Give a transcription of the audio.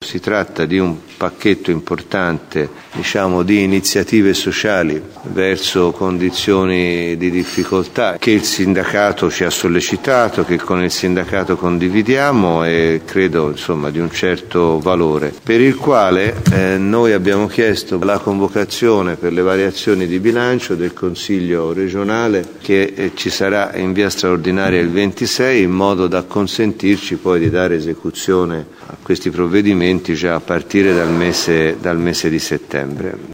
Si tratta di un pacchetto importante, di iniziative sociali verso condizioni di difficoltà che il sindacato ci ha sollecitato, che con il sindacato condividiamo e credo di un certo valore, per il quale noi abbiamo chiesto la convocazione per le variazioni di bilancio del Consiglio regionale che ci sarà in via straordinaria il 26, in modo da consentirci poi di dare esecuzione a questi provvedimenti già a partire dal mese di settembre.